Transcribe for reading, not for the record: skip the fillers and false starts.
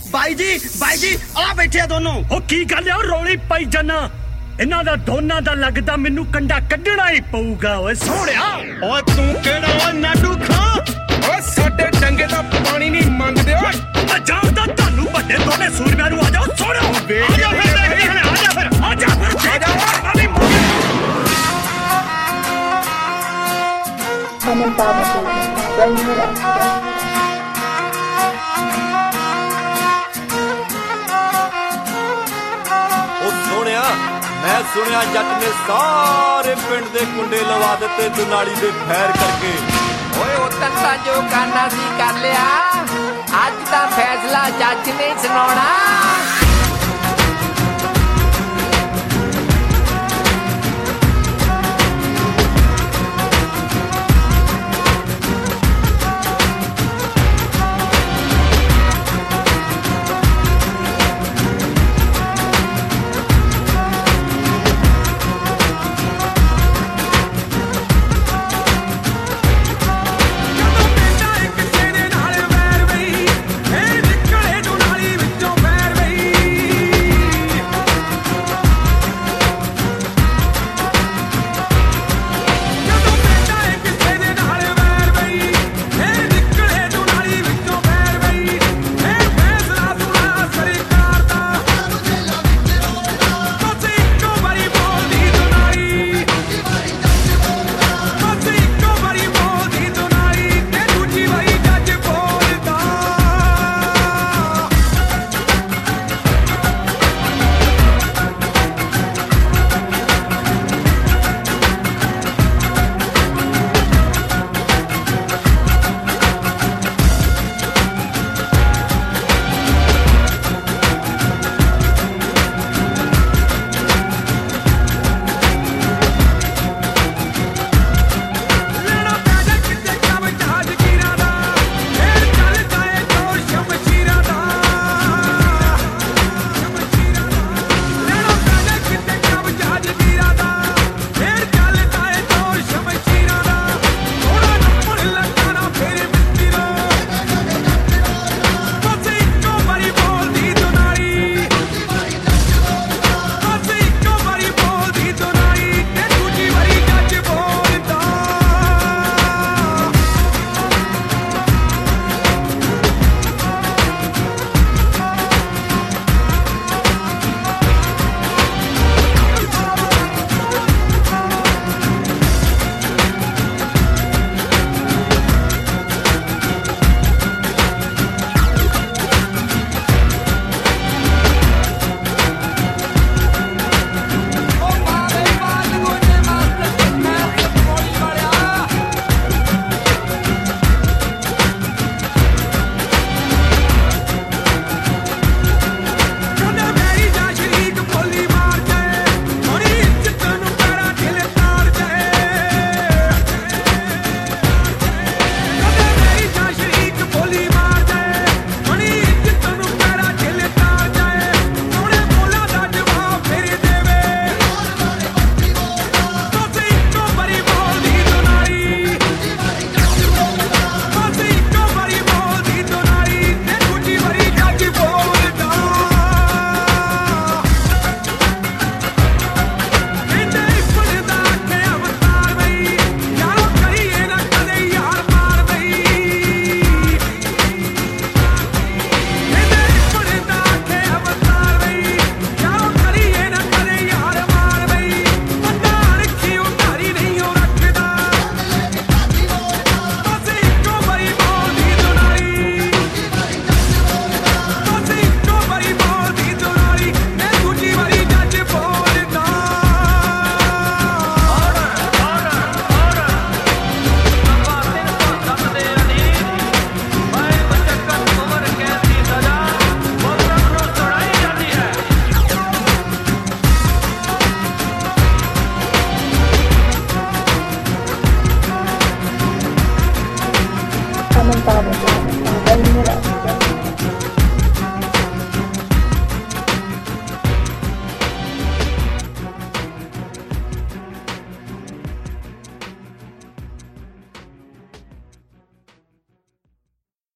ਬਾਈ ਜੀ ਆ ਬੈਠੇ ਆ ਦੋਨੋਂ। ਉਹ ਕੀ ਗੱਲ ਆ ਰੌਲੀ ਪਾਈ ਜਾਨਾ? ਇਹਨਾਂ ਦਾ ਦੋਨਾਂ ਦਾ ਲੱਗਦਾ ਮੈਨੂੰ ਕੰਡਾ ਕੱਢਣਾ ਹੀ ਪਊਗਾ। ਓਏ ਸੋਹਣਿਆ ਓਏ ਤੂੰ ਕਿਹੜਾ ਓਏ ਨਾਡੂ ਖਾਂ? ਓਏ ਸਾਡੇ ਡੰਗੇ ਦਾ ਪਾਣੀ ਨਹੀਂ ਮੰਗਦੇ। ਓਏ ਮੈਂ ਜਾਣਦਾ ਤੁਹਾਨੂੰ ਵੱਡੇ ਦੋਨੇ ਸੂਰਮਿਆਂ ਨੂੰ। ਆ ਜਾਓ ਸੋਹਣਿਆ, ਆ ਜਾ ਫਿਰ ਦੇਖਦੇ ਹਾਂ। ਆ ਜਾ मैं सुनिया जट ने सारे पिंड दे कुंडे लवा दिते दुनाली दे फैर करके। ओए उतन ता जो करना सी कर लिया, अज ता फैसला जज ने सुनाना।